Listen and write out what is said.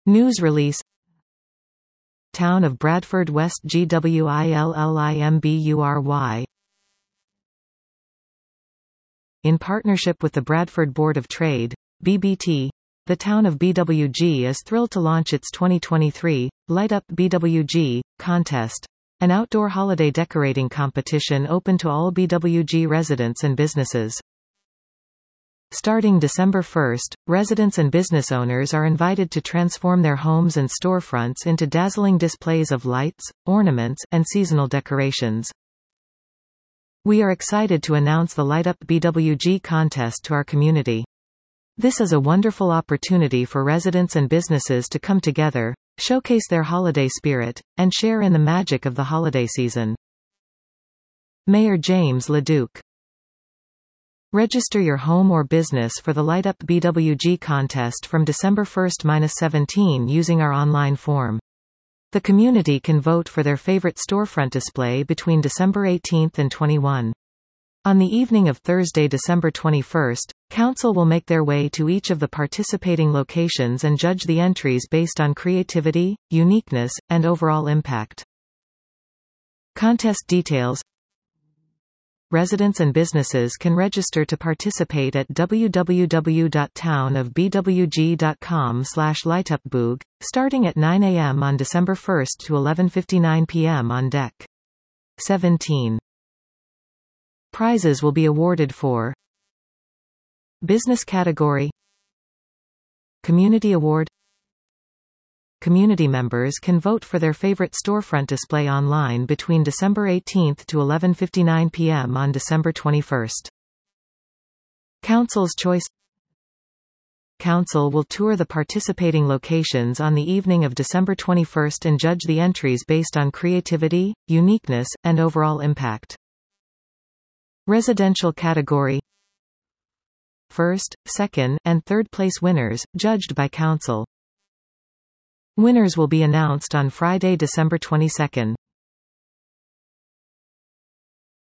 News release. Town of Bradford West GWILLIMBURY. In partnership with the Bradford Board of Trade, BBT, the town of BWG is thrilled to launch its 2023 Light Up BWG contest, an outdoor holiday decorating competition open to all BWG residents and businesses. Starting December 1, residents and business owners are invited to transform their homes and storefronts into dazzling displays of lights, ornaments, and seasonal decorations. We are excited to announce the Light Up BWG contest to our community. This is a wonderful opportunity for residents and businesses to come together, showcase their holiday spirit, and share in the magic of the holiday season. Mayor James LeDuc. Register your home or business for the Light Up BWG contest from December 1–17 using our online form. The community can vote for their favorite storefront display between December 18 and 21. On the evening of Thursday, December 21, Council will make their way to each of the participating locations and judge the entries based on creativity, uniqueness, and overall impact. Contest details. Residents and businesses can register to participate at www.townofbwg.com/lightupboog, starting at 9 a.m. on December 1 to 11:59 p.m. on deck. 17. Prizes will be awarded for Business Category, Community Award. Community members can vote for their favorite storefront display online between December 18 to 11:59 p.m. on December 21. Council's choice. Council will tour the participating locations on the evening of December 21 and judge the entries based on creativity, uniqueness, and overall impact. Residential category. First, second, and third place winners, judged by Council. Winners will be announced on Friday, December 22.